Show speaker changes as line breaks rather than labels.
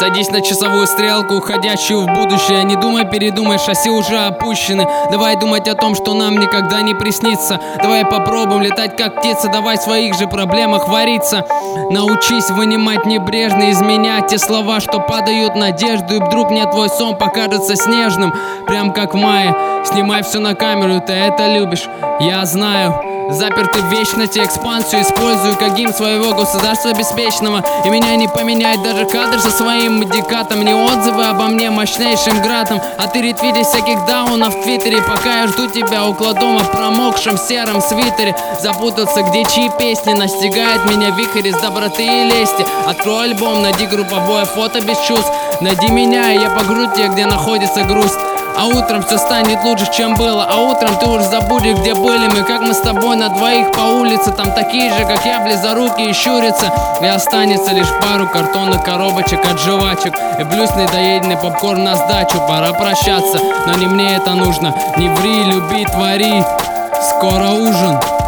Садись на часовую стрелку, уходящую в будущее. Не думай, передумай, шасси уже опущены. Давай думать о том, что нам никогда не приснится. Давай попробуем летать как птица. Давай в своих же проблемах вариться. Научись вынимать небрежно из меня те слова, что падают надежду. И вдруг мне твой сон покажется снежным, прям как в мае. Снимай все на камеру, ты это любишь, я знаю. Запертый в вечности, экспансию использую как гимн своего государства беспечного. И меня не поменяет даже кадр со своим медикатом. Не отзывы обо мне мощнейшим градом, а ты ретвиты всяких даунов в твиттере. Пока я жду тебя около дома в промокшем сером свитере. Запутаться, где чьи песни настигает меня вихрь из доброты и лести. Открой альбом, найди групповое фото без чувств. Найди меня, и я погружу тебя, где находится грусть. А утром все станет лучше, чем было. А утром ты уж забудешь, где были мы. Как мы с тобой на двоих по улице. Там такие же, как я, близоруки и щурятся. И останется лишь пару картонных коробочек от жвачек и плюс недоеденный попкорн на сдачу. Пора прощаться, но не мне это нужно. Не ври, люби, твори. Скоро ужин.